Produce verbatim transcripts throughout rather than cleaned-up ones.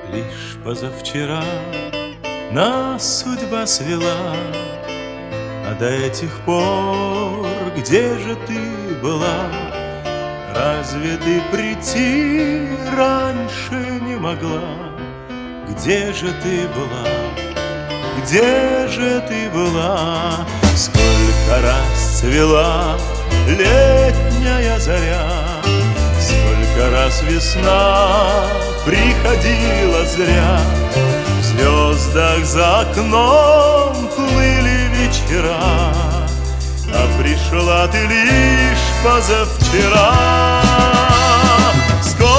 Лишь позавчера нас судьба свела, а до этих пор где же ты была? Разве ты прийти раньше не могла? Где же ты была? Где же ты была? Сколько раз цвела летняя заря, сколько раз весна приходила зря. В звездах за окном плыли вечера, а пришла ты лишь позавчера. Сколько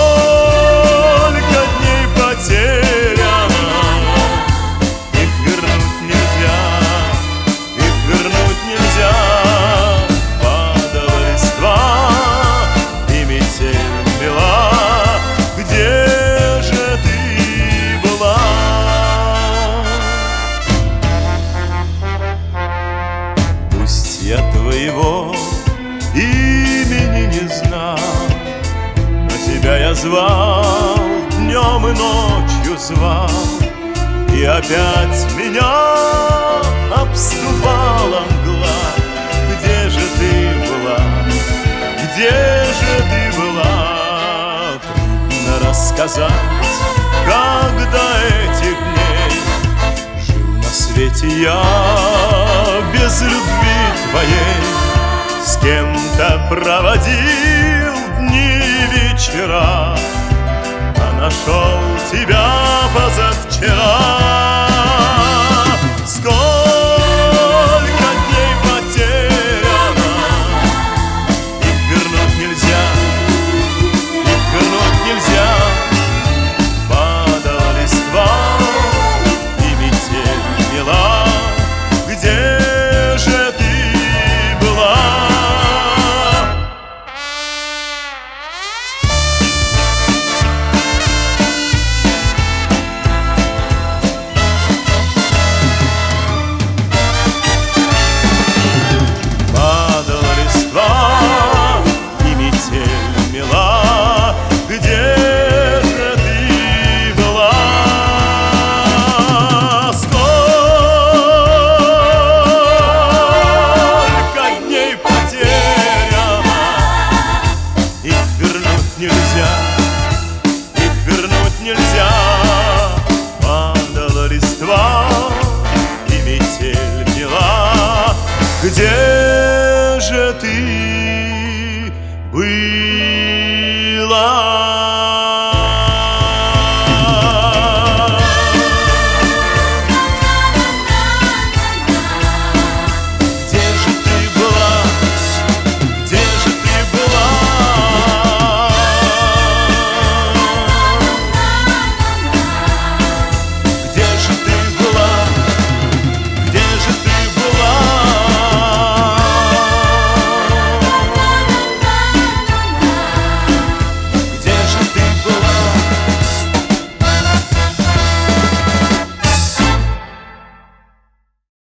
дней потеряно, их вернуть нельзя, их вернуть нельзя. Падала листва, и метель мела. Где же ты была? Пусть я твоего имени не знал, но тебя я звал, днем и ночью звал, и опять меня обступала мгла. Где же ты была? Где же ты была? Трудно рассказать, как до этих дней жил на свете я без любви твоей. С кем-то проводил дни и вечера, а нашел тебя позавчера. Сколько дней потеряно, их вернуть нельзя, их вернуть нельзя. Падала листва, и метель мела. Где же ты была? Нельзя.